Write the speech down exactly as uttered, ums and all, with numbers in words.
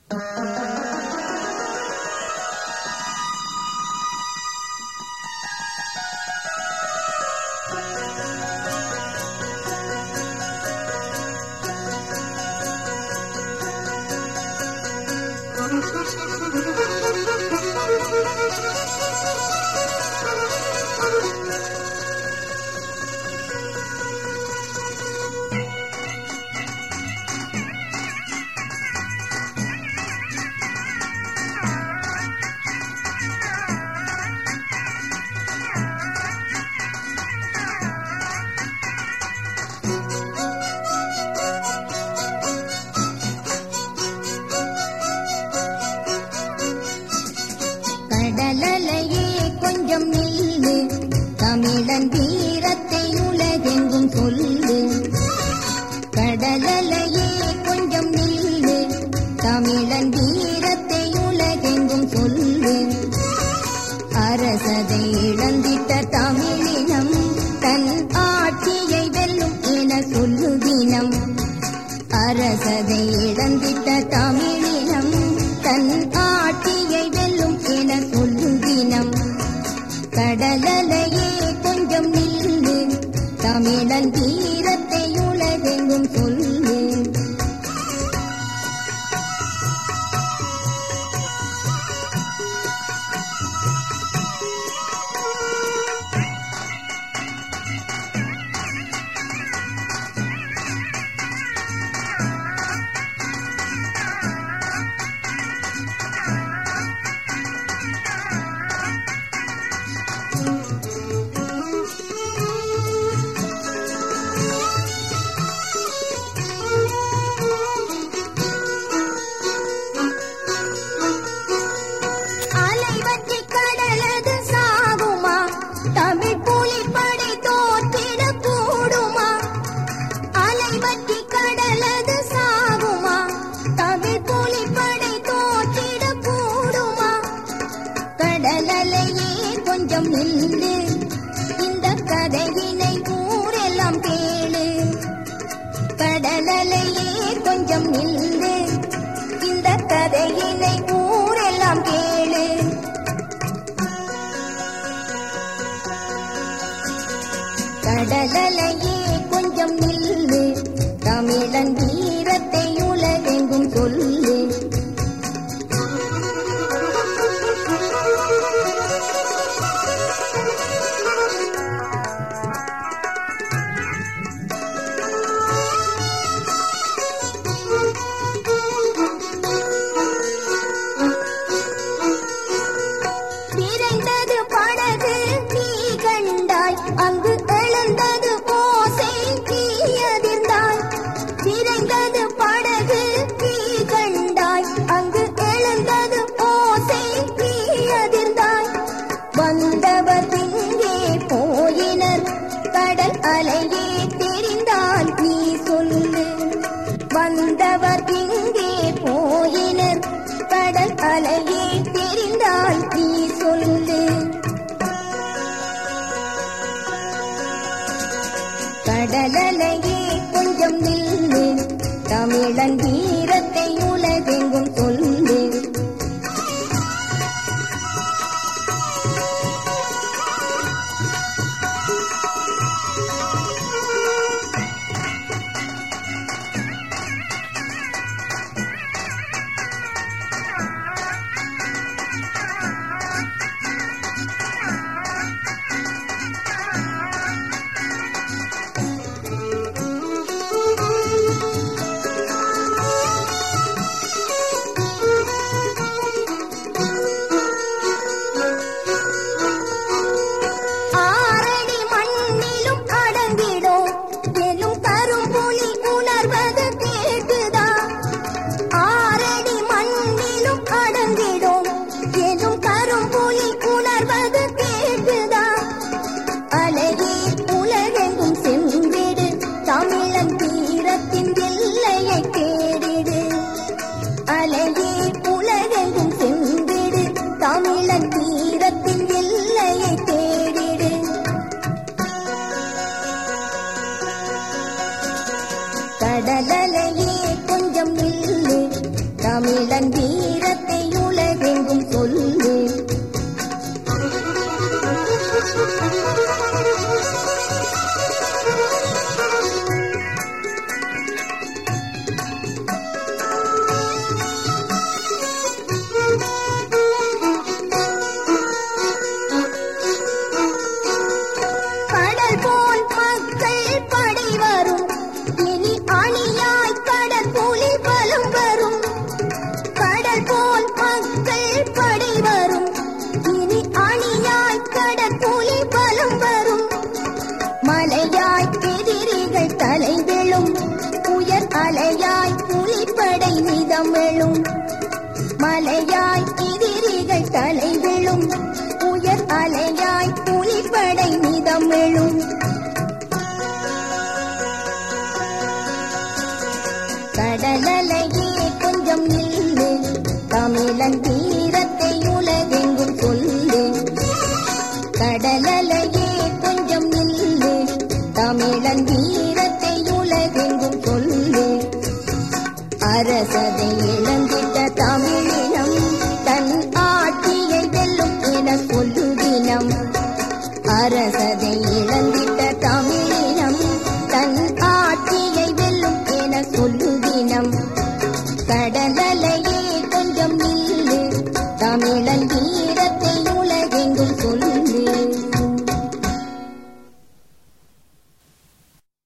கடலலையே கொஞ்சம் நில்லு, தமிழன் வீரத்தை உலகெங்கும் சொல்லு. கடலலையே கொஞ்சம் நில்லு, தமிழன் வீரத்தை உலகெங்கும் சொல்லு. அரசதை இழந்திட்ட தமிழினம் தன் ஆட்சியை வெல்லும் என சொல்லுதினம். அரசதை இழந்திட்ட தமிழினம் தன் ஆட்சியை வெல்லும் என சொல்லுதினம். கடலலையே கொஞ்சம் நில்லு, தமிழன் வீரத்தை உலகெங்கும் சொல்லு. கொஞ்சம் நில்லு, இந்த கதையினை ஊரெல்லாம் கேளு. கடலலையே கொஞ்சம் நில்லு, இந்த கதையினை ஊரெல்லாம் கேளு. கடலலையே கொஞ்சம் நில்லு, தமிழன் வீரத்தை உலகெங்கும் சொல்லு. அங்கு எழுந்தது ஓசை, நீ அதிர்ந்தாய். விரைந்தது படகு, நீ கண்டாய். அங்கு எழுந்தது ஓசை, நீ அதிர்ந்தாய். வந்தவர் எங்கே போயினர், கடல் அலையே தெரிந்தால் நீ சொல்லு. வந்தவர் எங்கே போயினர், கடல் அலையே தெரிந்தால் நீ சொல்லு. கடலலையே கொஞ்சம் நில்லு, தமிழன் வீரத்தை உலகெங்கும் சொல்லு. கடலலையே கொஞ்சம் நில்லு, தமிழ தமிழன் வீரத்தை உலகெங்கும் சொல்லு. கடல் போல் மக்கள் படை வரும், இனி அணியாய் கடல் புலி பலம் வரும். கடல் போல் மக்கள் படை வரும், இனி அணியாய் கடல் புலி பலம் வரும். மலையாய் எதிரிகள் தலை விழும், உயர் அலையாய் புலிப்படை நிதமிழும். மலையாய் எதிரிகள் தலை விழும், உயர் அலையாய் புலிப்படை நிதமிழும். கடலலையே கொஞ்சம் நில்லு, தமிழன் வீரத்தை உலகெங்கும் சொல்லு. கடலலையே கொஞ்சம் நில்லு, தமிழன் வீரத்தை உலகெங்கும் சொல்லு. அரசதை இழந்திட்ட தமிழினம் தன் ஆட்சியை வெல்லும் என சொல்லு தினம். அரசதை இழந்திட்ட தமிழினம் தன் ஆட்சியை வெல்லும் என சொல்லு தினம். கடலலையே கொஞ்சம் நில்லு,